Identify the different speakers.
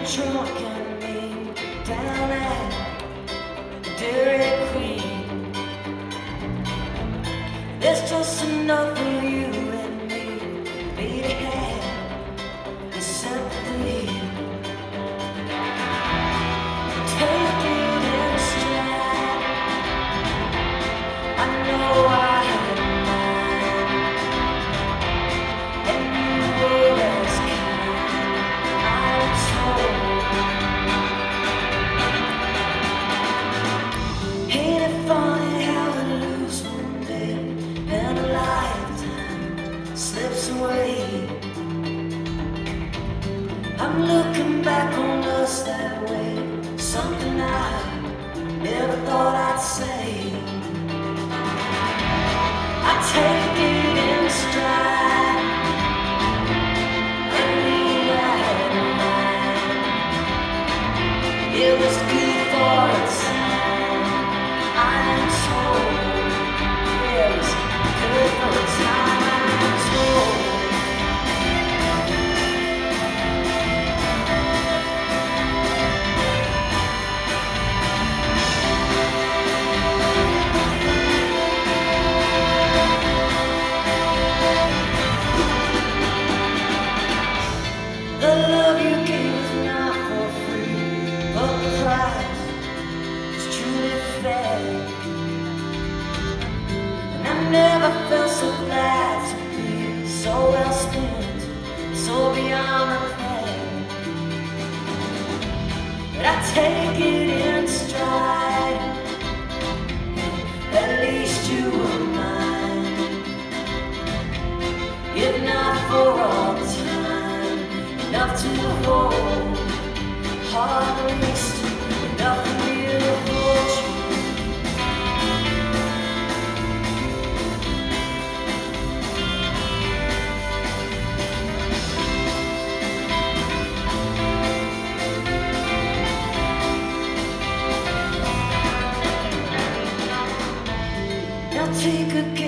Speaker 1: drunk and me down at Dairy Queen. There's just enough of you and me to have the sympathy. Take it in stride. I know I had mine, and you were as kind. I'm told. Ain't it funny how we lose one day and a lifetime slips away? I'm looking back on us that way, something I never thought I'd say. I take it in stride, and me I had mine. It was good for a time, I'm told. It was good for a time, I'm told. The love you gave is not for free, but the price is truly fair. And I never felt so glad to be so well spent, so beyond repair. But I take it in stride, at least you were mine. If not for all the time, enough to hold, hard released, enough for me to hold you. Now take a